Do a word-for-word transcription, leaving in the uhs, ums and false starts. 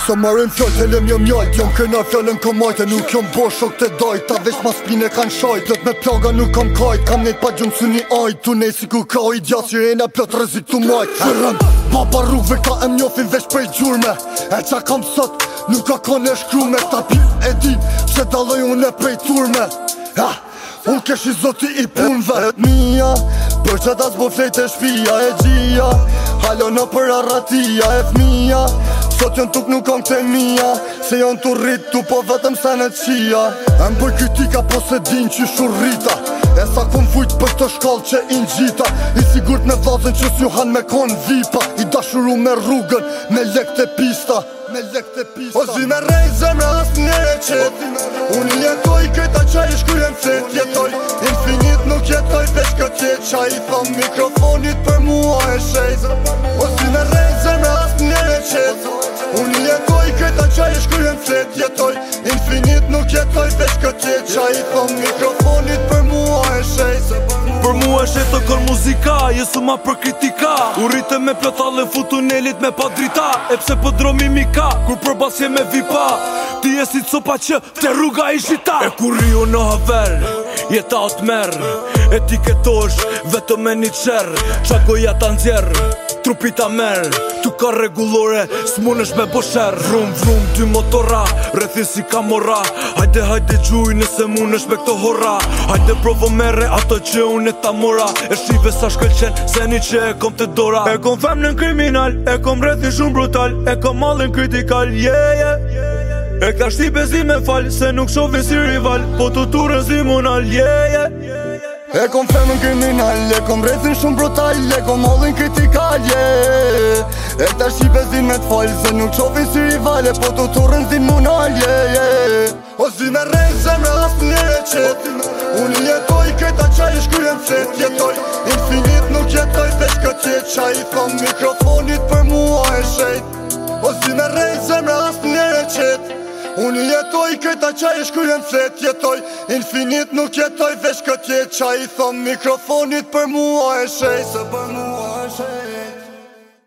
Se marrin fjall të lem jom jajt Jom këna fjallën kom majte Nuk jom bo shok të dajt Ta veç ma spine kan shajt Plot me plaga nuk kam kajt Kam nejt pa gjumë su një ajt Tu nej si ku ka i dja Sirena plot rëzik tu majt Fërën Baba rrugve ka em njofin veç prej gjurme E qa kam sot Nuk ka kone shkrume Ta pi e di Se daloj unë e prej turme Ha Unë kesh i zoti i punve E mija Për që ta s'bo flejt e shpia e gjia Halo në për arratia e fmija Sot jën tuk nuk kam të mija Se jën të rritu po vetëm se në qia E më bëj kritika po se din që shurrita E sa kom fujt për të shkall që i ngjita I sigurt me vazën që s'juhan me kon vipa I dashuru me rrugën me lek të pista Me lek të pista O zi me rej zemra as njere qet Unë jetoj këta qaj i shkujen cet Jetoj infinit nuk jetoj veç kët jet Qa i thom mikrofonit për mua e shejt O zi me rej zemra as njere qet Unë jetoj këta qaj i shkujen cet Jetoj infinit nuk jetoj veç kët jet Qa i thom mikrofonit për mua e shejt Për mu e shetë të kërë muzika, jesu ma për kritika U rritë me plotale fu tunelit me pa drita E pse për dromi mika, kur për basje me vipa Ti e si të sopa që të rruga i shita E kur riu në haver, jeta o të merë E ti ketosh, vetëm me një qerë Qa goja ta nxjerë, trupi ta merë Tu ka regulore, s'munesh me bosher Vrum vrum ty motora, rrethin si kamora Hajde hajde gjuj nëse munesh me këto hora Hajde provo mere ato që unë e ta mora E shive sa shkëlqen, se një që e kom të dora E kom femnën kriminal, e kom rrethin shumë brutal E kom mallin kritikal, yeah yeah E ka shti bezi me fal, se nuk shofi si rival Po të turën si munal, yeah yeah E kom femën kriminal, e kom rrethin shumë brutal E kom mallin kritikal, yeah E ta shti bezin me t'fall, se nuk shofi si rival Po të turën si munal, yeah yeah O zi me rejt zemra as njere qet Unë jetoj këta qaj i shkujen cet Jetoj infinit nuk jetoj veç kët jet Qa i thom mikrofonit për mua e shejt O zi me rejt zemra as njere qet Unë jetoj këta qaj i shkujen cet Jetoj infinit nuk jetoj veç kët jet Qa i thom mikrofonit për mua e shejt